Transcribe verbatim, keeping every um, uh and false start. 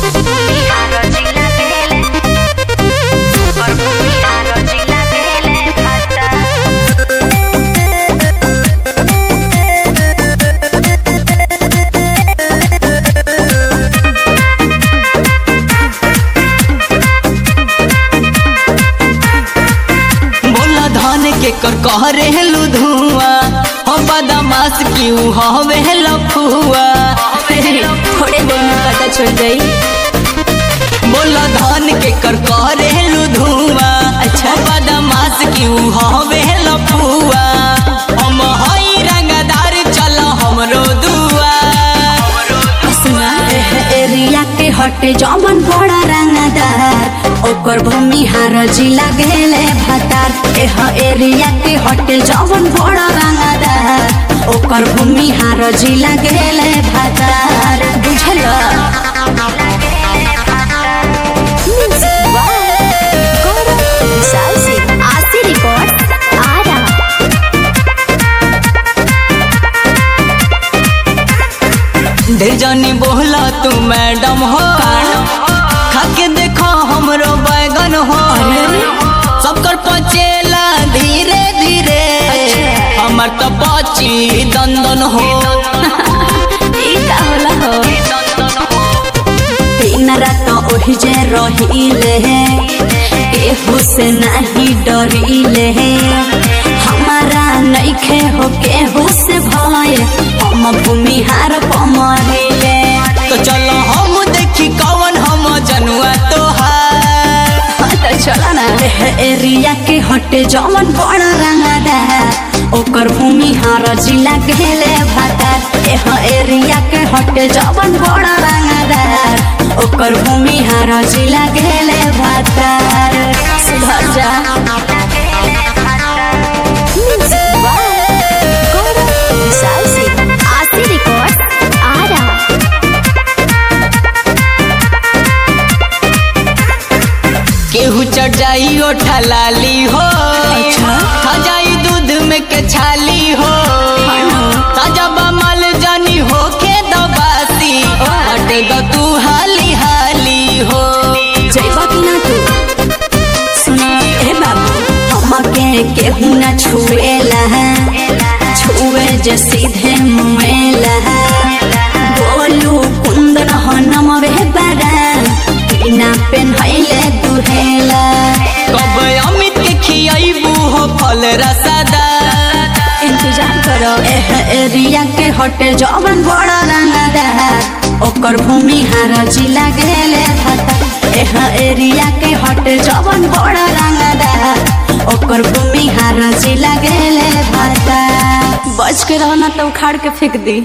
कर कहरेलू धुआं हम बदमाश क्यों हवे लफुआ थोड़े देर में पता चल गई। बोला धान के कर कहरेलू धुआं अच्छा बदमाश क्यों हवे लफुआ हम हई रंगदार चल हमरो दुआ सुना एरिया के हटे जमन बड़ा रंगदार ओकर भूमिहार जिला गेले भतार एह एरिया के हटे जवन बड़ा रंगदार ओकर भूमिहार जिला गेले भतार बुझल। ढेर जानी बोला तू मैडम हो खाके देखो हमरो बैगन हो सबकर पचेला धीरे धीरे हमर तो बची दंदन हो दिन रात ओहि जे रहिले केहू से नहीं डरिले हमारा नइखे हो केहू से भय हम भूमिहार पमरिले तो चलो हम देखी कौन हम जनुआ तोहार तो चला ना एरिया के हटे जमन बड़ा रंगदार ओकर भूमिहार जिला गेले भतार एह एरिया के हटे जमन बड़ा रंगदार ओकर भूमिहार जिला गेले भतार सुधर जा। केहू चढ़ जाई ओठा लाली हो खा जाई दूध में के छाली हो ताजा बमल जानी हो के दबासी हटे दो तू हाली हाली हो जइबा कि ना तू सुना ए बाबू हमके केहू ना छुएला छुए जे सीधे मुएला बोलू कुंदन हनम वे बड़ा बिना पेन्हैले दुहेला कब अमित के खियाइबू हो फल रसदा इंतजार करो एह एरिया के हटे जवन बड़ा रंगदार ओकर भूमिहार जिला गेले भतार एह एरिया के हटे जवन बड़ा रंगदार ओकर भूमिहार जिला गेले भतार बच के रहना तो उखाड़ के फेंक दी।